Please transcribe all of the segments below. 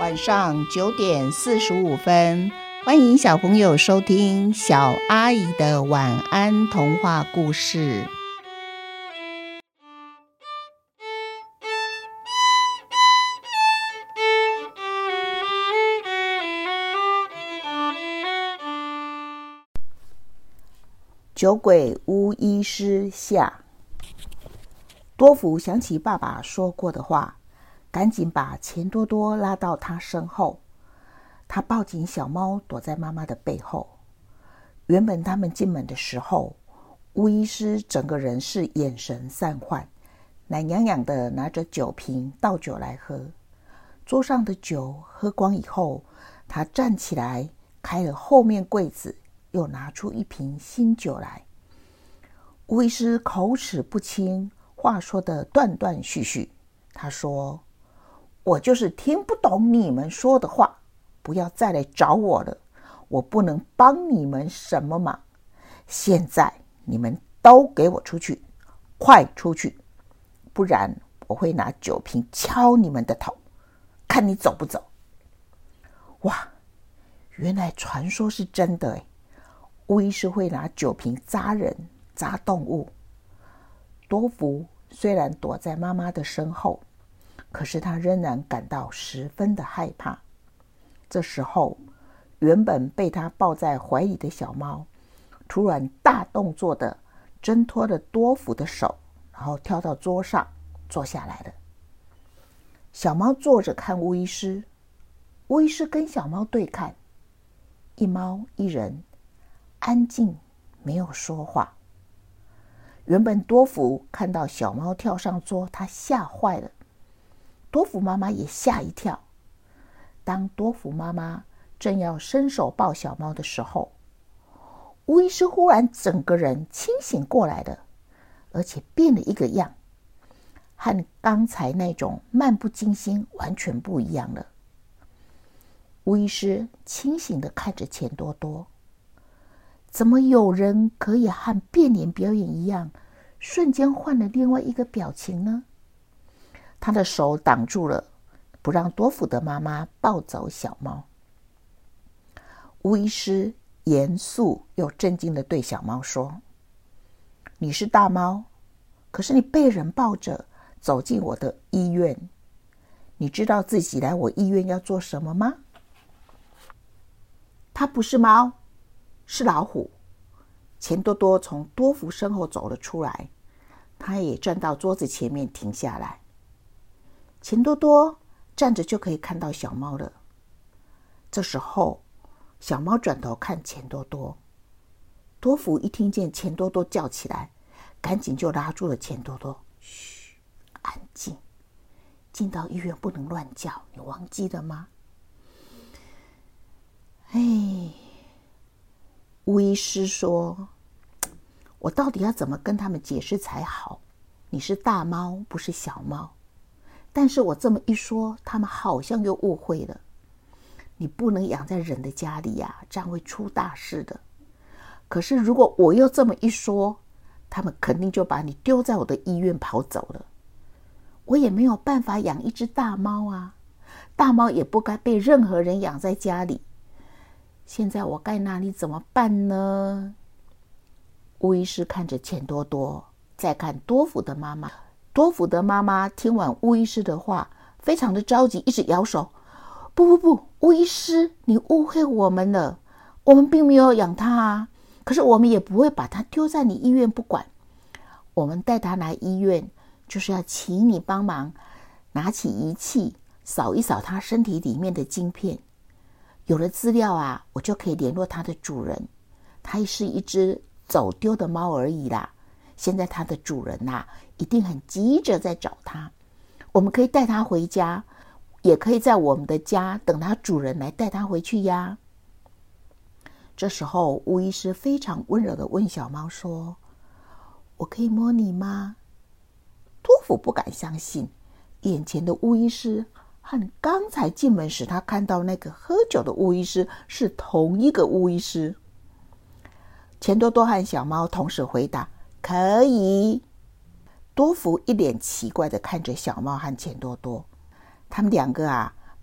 晚上9:45，欢迎小朋友收听小阿姨的晚安童话故事。酒鬼巫医师下。多福想起爸爸说过的话，赶紧把钱多多拉到他身后。他抱紧小猫，躲在妈妈的背后。原本他们进门的时候，巫医师整个人是眼神散涣，懒洋洋的拿着酒瓶倒酒来喝。桌上的酒喝光以后，他站起来开了后面柜子，又拿出一瓶新酒来。巫医师口齿不清，话说得断断续续。他说：我就是听不懂你们说的话，不要再来找我了，我不能帮你们什么忙。现在你们都给我出去，快出去，不然我会拿酒瓶敲你们的头，看你走不走。哇，原来传说是真的耶，巫医师会拿酒瓶砸人砸动物。多福虽然躲在妈妈的身后，可是他仍然感到十分的害怕。这时候，原本被他抱在怀里的小猫突然大动作的挣脱了多福的手，然后跳到桌上坐下来了。小猫坐着看巫医师，巫医师跟小猫对看，一猫一人，安静没有说话。原本多福看到小猫跳上桌，他吓坏了，多福妈妈也吓一跳。当多福妈妈正要伸手抱小猫的时候，巫医师忽然整个人清醒过来了，而且变了一个样，和刚才那种漫不经心完全不一样了。巫医师清醒地看着钱多多，怎么有人可以和变脸表演一样，瞬间换了另外一个表情呢？他的手挡住了，不让多福的妈妈抱走小猫。巫医师严肃又镇静地对小猫说：你是大猫，可是你被人抱着走进我的医院，你知道自己来我医院要做什么吗？它不是猫，是老虎。钱多多从多福身后走了出来，他也站到桌子前面停下来。钱多多站着就可以看到小猫了。这时候，小猫转头看钱多多。多福一听见钱多多叫起来，赶紧就拉住了钱多多：嘘，安静，进到医院不能乱叫，你忘记了吗？巫医师说：我到底要怎么跟他们解释才好？你是大猫，不是小猫。但是我这么一说，他们好像又误会了。你不能养在人的家里呀，这样会出大事的。可是如果我又这么一说，他们肯定就把你丢在我的医院跑走了。我也没有办法养一只大猫啊，大猫也不该被任何人养在家里。现在我该拿你怎么办呢？巫医师看着钱多多，再看多福的妈妈。多福的妈妈听完巫医师的话，非常的着急，一直摇手：不，巫医师，你误会我们了，我们并没有养它啊，可是我们也不会把它丢在你医院不管。我们带它来医院，就是要请你帮忙拿起仪器扫一扫它身体里面的晶片，有了资料啊，我就可以联络它的主人。它是一只走丢的猫而已啦，现在它的主人啊，一定很急着在找它。我们可以带它回家，也可以在我们的家等它主人来带它回去呀。这时候巫医师非常温柔地问小猫说：我可以摸你吗？多福不敢相信，眼前的巫医师和刚才进门时他看到那个喝酒的巫医师是同一个巫医师。钱多多和小猫同时回答：可以。多福一脸奇怪地看着小猫和钱多多，他们两个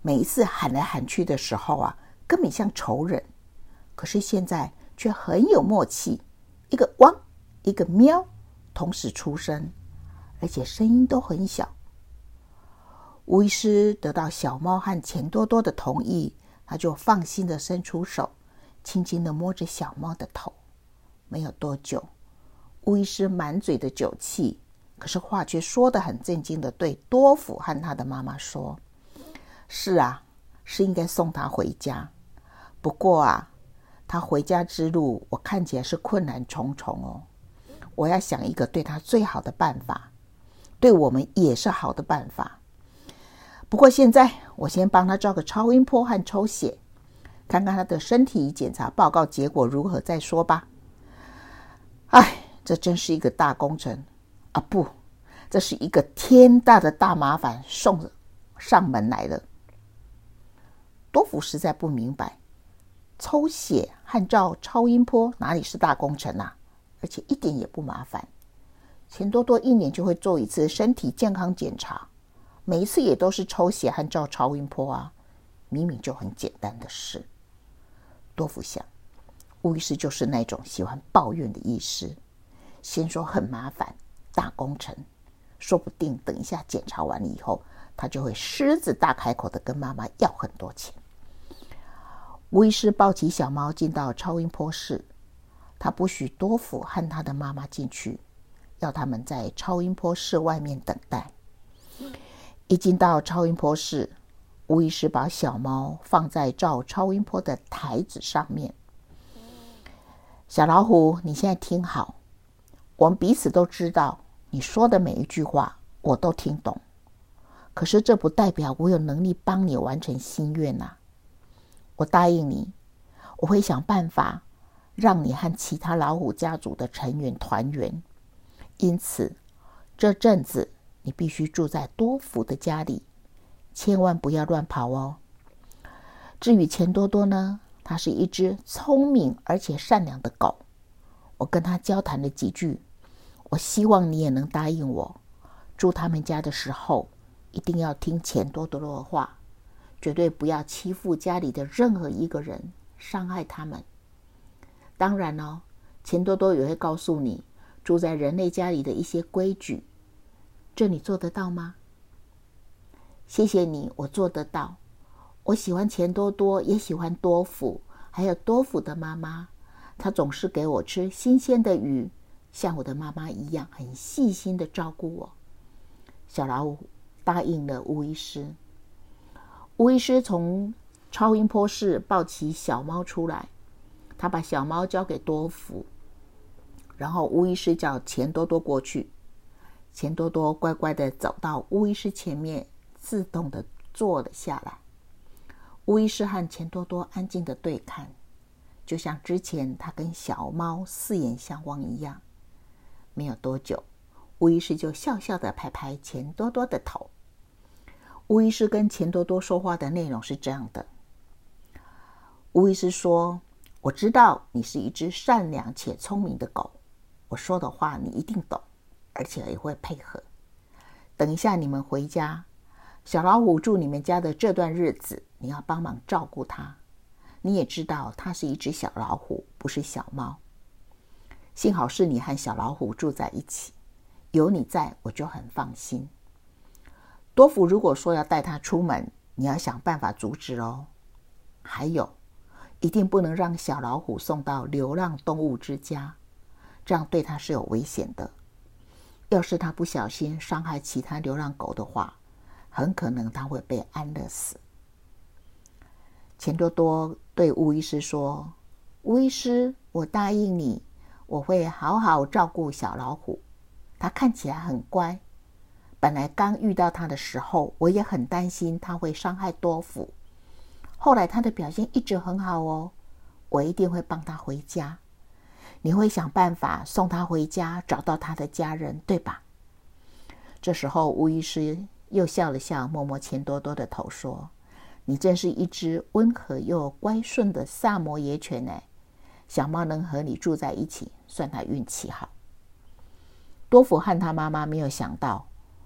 每一次喊来喊去的时候啊，根本像仇人，可是现在却很有默契，一个汪，一个喵，同时出声，而且声音都很小。巫医师得到小猫和钱多多的同意，他就放心的伸出手，轻轻的摸着小猫的头。没有多久，巫医师满嘴的酒气，可是话却说得很震惊的对多福和他的妈妈说，是啊，是应该送他回家，不过啊，他回家之路我看起来是困难重重哦。我要想一个对他最好的办法，对我们也是好的办法。不过现在我先帮他照个超音波和抽血，看看他的身体检查报告结果如何再说吧。哎，这真是一个大工程啊！不，这是一个天大的大麻烦送上门来了。多福实在不明白，抽血和照超音波哪里是大工程啊？而且一点也不麻烦。钱多多1年就会做一次身体健康检查，每一次也都是抽血和照超音波啊，明明就很简单的事。多福想，巫医师就是那种喜欢抱怨的医师，先说很麻烦，大工程，说不定等一下检查完了以后，他就会狮子大开口的跟妈妈要很多钱。巫医师抱起小猫进到超音波室，他不许多福和他的妈妈进去，要他们在超音波室外面等待。一进到超音波室，巫医师把小猫放在照超音波的台子上面。小老虎，你现在听好，我们彼此都知道你说的每一句话我都听懂，可是这不代表我有能力帮你完成心愿啊。我答应你，我会想办法让你和其他老虎家族的成员团圆，因此这阵子你必须住在多福的家里，千万不要乱跑哦。至于钱多多呢，它是一只聪明而且善良的狗，我跟它交谈了几句，我希望你也能答应我，住他们家的时候一定要听钱多多的话，绝对不要欺负家里的任何一个人，伤害他们。当然哦，钱多多也会告诉你住在人类家里的一些规矩，这你做得到吗？谢谢你，我做得到。我喜欢钱多多，也喜欢多福，还有多福的妈妈，她总是给我吃新鲜的鱼，像我的妈妈一样很细心的照顾我。小老虎答应了巫医师。巫医师从超音波室抱起小猫出来，他把小猫交给多福，然后巫医师叫钱多多过去。钱多多乖乖的走到巫医师前面，自动的坐了下来。巫医师和钱多多安静的对看，就像之前他跟小猫四眼相望一样。没有多久，巫医师就笑笑的拍拍钱多多的头。巫医师跟钱多多说话的内容是这样的。巫医师说，我知道你是一只善良且聪明的狗，我说的话你一定懂，而且也会配合。等一下你们回家，小老虎住你们家的这段日子，你要帮忙照顾它。你也知道它是一只小老虎，不是小猫。幸好是你和小老虎住在一起，有你在我就很放心。多福如果说要带它出门，你要想办法阻止哦。还有，一定不能让小老虎送到流浪动物之家，这样对它是有危险的。要是它不小心伤害其他流浪狗的话，很可能它会被安乐死。钱多多对巫医师说，巫医师，我答应你，我会好好照顾小老虎，它看起来很乖。本来刚遇到它的时候，我也很担心它会伤害多福，后来它的表现一直很好哦，我一定会帮它回家。你会想办法送它回家，找到它的家人，对吧？这时候巫医师又笑了笑，摸摸钱多多的头说，你真是一只温和又乖顺的萨摩耶犬呢，小猫能和你住在一起，算它运气好。多福和他妈妈没有想到，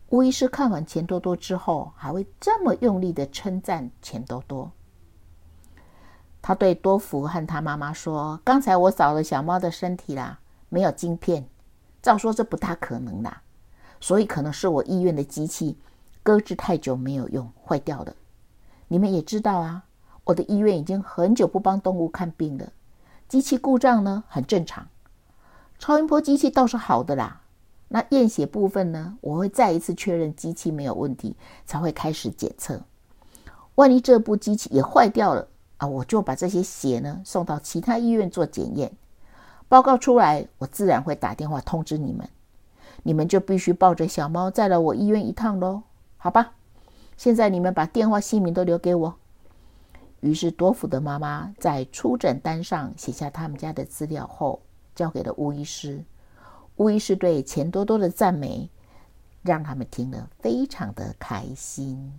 巫医师看完钱多多之后，还会这么用力的称赞钱多多。他对多福和他妈妈说，刚才我扫了小猫的身体啦，没有晶片，照说这不大可能啦，所以可能是我医院的机器搁置太久没有用，坏掉了。你们也知道啊，我的医院已经很久不帮动物看病了，机器故障呢很正常。超音波机器倒是好的啦，那验血部分呢，我会再一次确认机器没有问题，才会开始检测。万一这部机器也坏掉了啊，我就把这些血呢送到其他医院做检验，报告出来，我自然会打电话通知你们，你们就必须抱着小猫再来我医院一趟咯，好吧？现在你们把电话姓名都留给我。于是多福的妈妈在出诊单上写下他们家的资料后，交给了巫医师。巫医师对钱多多的赞美，让他们听了非常的开心。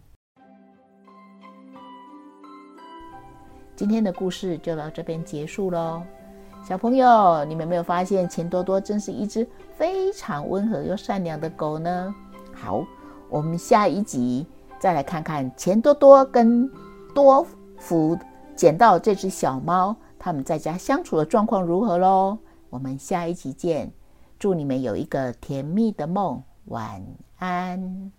今天的故事就到这边结束咯。小朋友，你们有没有发现钱多多真是一只非常温和又善良的狗呢？好，我们下一集再来看看钱多多跟多福捡到这只小猫，他们在家相处的状况如何咯。我们下一集见，祝你们有一个甜蜜的梦，晚安。